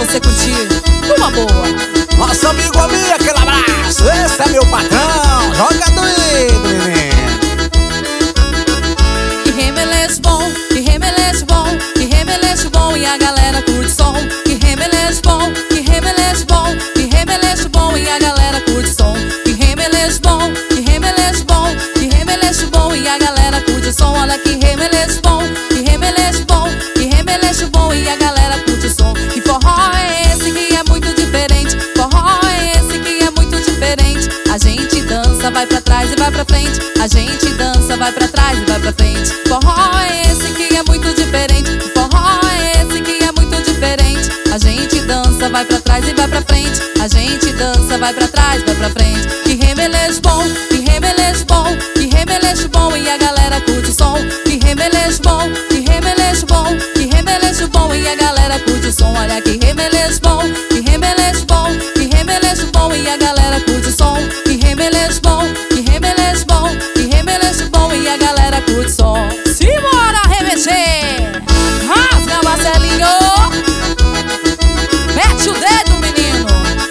você curtir uma boa. Nosso amigo Ami, aquele abraço. Esse é meu patrão. Joga doido, menino. Que remeleixo bom, que remeleixo bom, que remeleixo bom e a galera curte som. Que remeleixo bom, que remeleixo bom, que remeleixo bom e a galera curte som. Que remeleixo bom, que remeleixo bom, que remeleixo bom e a galera curte som. Olha que remeleixo bom, que remeleixo bom, que remeleixo bom e a galera curte som. Que forró é esse que é muito diferente? Forró é esse que é muito diferente. A gente dança, vai pra trás e vai pra frente. A gente dança, vai pra trás e vai pra frente. Forró é esse que é muito diferente. Forró é esse que é muito diferente. A gente dança, vai pra trás e vai pra frente. A gente dança, vai pra trás, vai pra frente. Que remeleixo bom, que remeleixo bom, que remeleixo bom e a galera curte o som. Que remeleixo bom, que remeleixo bom, que remeleixo bom e a galera curte o som. Olha que remeleixo bom, que remeleixo bom, que remeleixo bom e a galera curte o som. Que remeleixo bom, que remeleixo bom, que remeleixo bom e a galera curte o som. Simbora remexer! Rasga, Marcelinho! Mete o dedo, menino!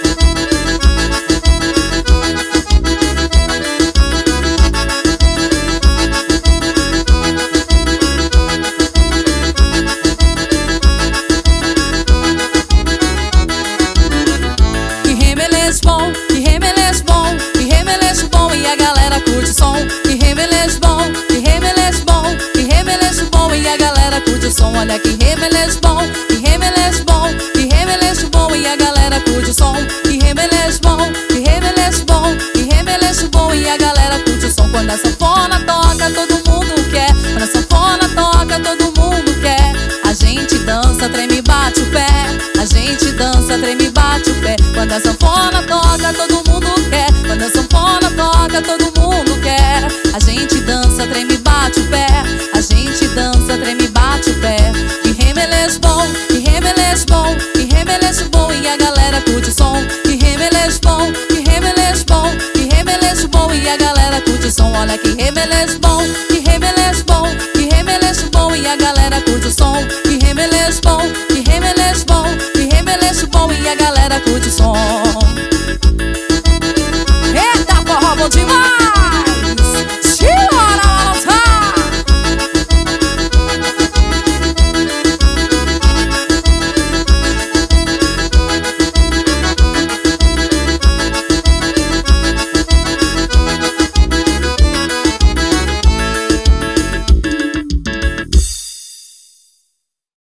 Que remeleixo bom, que remeleixo bom, que remeleixo bom e a galera curte o som. Que remeleixo bom, que remeleixo bom, que remeleixo bom e a galera curte o som. Olha que remeleixo bom, que remeleixo bom, que remeleixo bom e a galera curte o som. Que remeleixo bom, que remeleixo bom, que remeleixo bom e a galera curte o som. Quando a sanfona toca, todo mundo quer. Quando a sanfona toca, todo mundo quer. A gente dança, treme e bate o pé. A gente dança, treme e bate o pé. Quando a sanfona toca, todo mundo quer. Quando a sanfona toca, todo mundo quer. A gente dança, treme e bate o pé. A gente dança, treme e bate o pé. Que remeleixo bom, que remeleixo bom, que remeleixo bom e a galera curte o som. Que remeleixo bom, que remeleixo bom, que remeleixo bom e a galera curte o som. Olha que remeleixo bom, que remeleixo bom, que remeleixo bom e a galera curte o som. Que remeleixo bom, que remeleixo bom, que remeleixo bom e a galera curte o som.